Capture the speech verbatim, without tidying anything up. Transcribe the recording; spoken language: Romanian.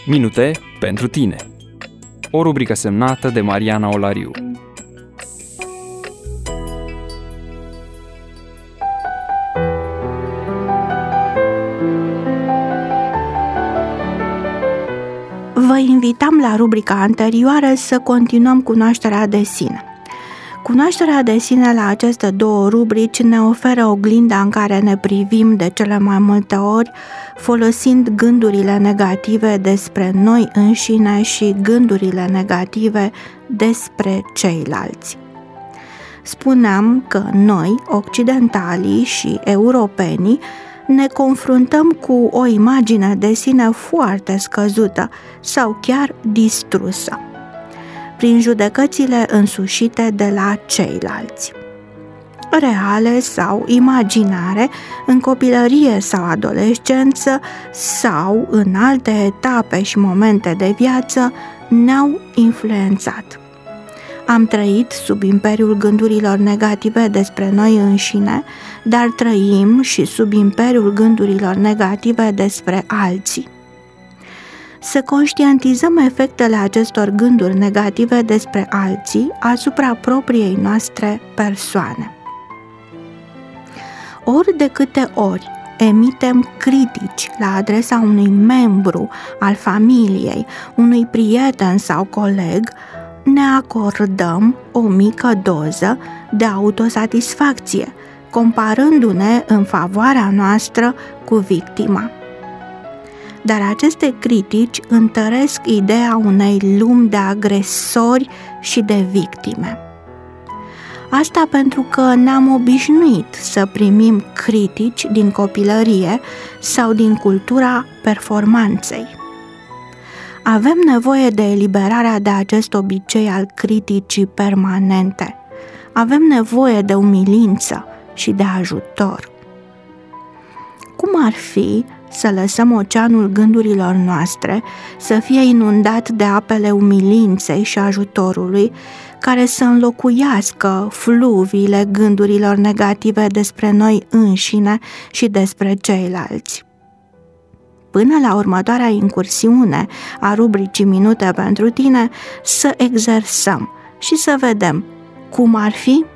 Minute pentru tine. O rubrică semnată de Mariana Olariu. Vă invitam la rubrica anterioară să continuăm cunoașterea de sine. Cunoașterea de sine la aceste două rubrici ne oferă oglinda în care ne privim de cele mai multe ori, folosind gândurile negative despre noi înșine și gândurile negative despre ceilalți. Spuneam că noi, occidentalii și europenii, ne confruntăm cu o imagine de sine foarte scăzută sau chiar distrusă, prin judecățile însușite de la ceilalți, reale sau imaginare, în copilărie sau adolescență sau în alte etape și momente de viață, ne-au influențat. Am trăit sub imperiul gândurilor negative despre noi înșine, dar trăim și sub imperiul gândurilor negative despre alții. Să conștientizăm efectele acestor gânduri negative despre alții asupra propriei noastre persoane. Ori de câte ori emitem critici la adresa unui membru al familiei, unui prieten sau coleg, ne acordăm o mică doză de autosatisfacție, comparându-ne în favoarea noastră cu victima. Dar aceste critici întăresc ideea unei lumi de agresori și de victime. Asta pentru că ne-am obișnuit să primim critici din copilărie sau din cultura performanței. Avem nevoie de eliberarea de acest obicei al criticii permanente. Avem nevoie de umilință și de ajutor. Cum ar fi să lăsăm oceanul gândurilor noastre să fie inundat de apele umilinței și ajutorului, care să înlocuiască fluviile gândurilor negative despre noi înșine și despre ceilalți? Până la următoarea incursiune a rubricii Minute pentru tine, să exersăm și să vedem cum ar fi